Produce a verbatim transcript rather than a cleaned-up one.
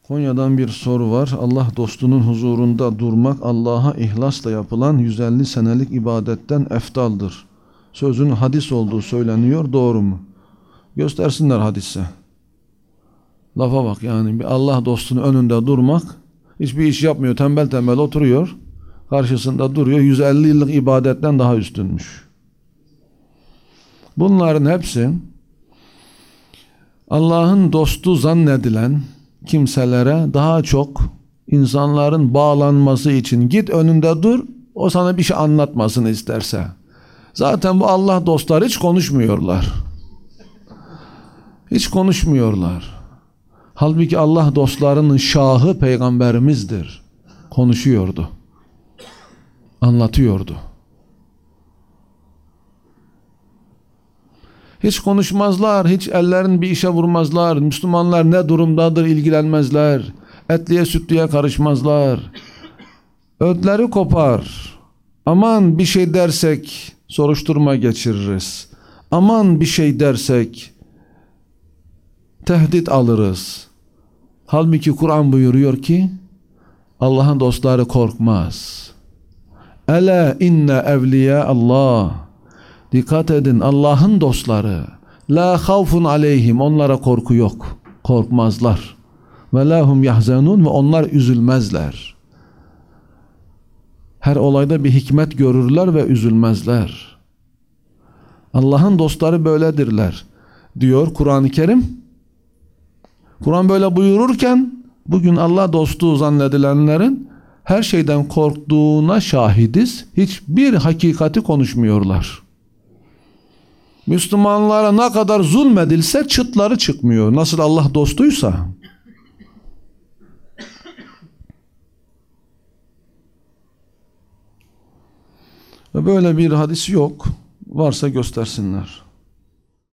Konya'dan bir soru var. Allah dostunun huzurunda durmak Allah'a ihlasla yapılan yüz elli senelik ibadetten eftaldır. Sözün hadis olduğu söyleniyor. Doğru mu? Göstersinler hadise. Lafa bak yani. Bir Allah dostunun önünde durmak, hiçbir iş yapmıyor. Tembel tembel oturuyor. Karşısında duruyor. yüz elli yıllık ibadetten daha üstünmüş. Bunların hepsi Allah'ın dostu zannedilen kimselere daha çok insanların bağlanması için git önünde dur, o sana bir şey anlatmasını isterse. Zaten bu Allah dostları hiç konuşmuyorlar. Hiç konuşmuyorlar. Halbuki Allah dostlarının şahı peygamberimizdir. Konuşuyordu. Anlatıyordu. Hiç konuşmazlar, hiç ellerini bir işe vurmazlar. Müslümanlar ne durumdadır ilgilenmezler. Etliye sütlüye karışmazlar. Ödleri kopar. Aman bir şey dersek soruşturma geçiririz. Aman bir şey dersek tehdit alırız. Halbuki Kur'an buyuruyor ki Allah'ın dostları korkmaz. Ela inne evliya Allah. Dikkat edin, Allah'ın dostları. La havfun aleyhim, onlara korku yok. Korkmazlar. Ve lahum yahzanun, ve onlar üzülmezler. Her olayda bir hikmet görürler ve üzülmezler. Allah'ın dostları böyledirler diyor Kur'an-ı Kerim. Kur'an böyle buyururken bugün Allah dostu zannedilenlerin her şeyden korktuğuna şahidiz. Hiçbir hakikati konuşmuyorlar. Müslümanlara ne kadar zulmedilse çıtları çıkmıyor. Nasıl Allah dostuysa. Böyle bir hadis yok. Varsa göstersinler.